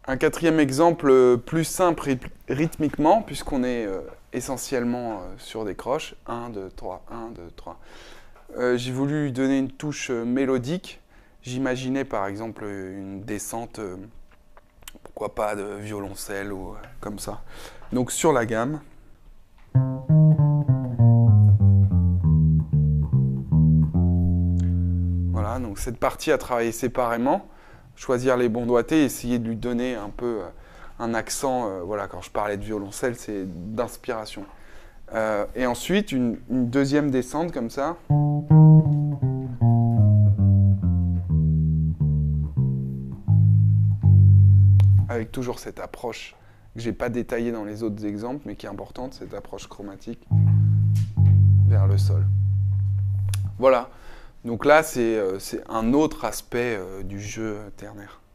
Un quatrième exemple plus simple rythmiquement, puisqu'on est essentiellement sur des croches. 1, 2, 3, 1, 2, 3. J'ai voulu lui donner une touche mélodique. J'imaginais par exemple une descente, pourquoi pas de violoncelle ou comme ça. Donc sur la gamme. Voilà, donc cette partie à travailler séparément, choisir les bons doigtés, essayer de lui donner un peu un accent. Voilà, quand je parlais de violoncelle, c'est d'inspiration. Et ensuite, une deuxième descente comme ça. Avec toujours cette approche que j'ai pas détaillée dans les autres exemples, mais qui est importante, cette approche chromatique vers le sol. Voilà. Donc là, c'est un autre aspect du jeu ternaire.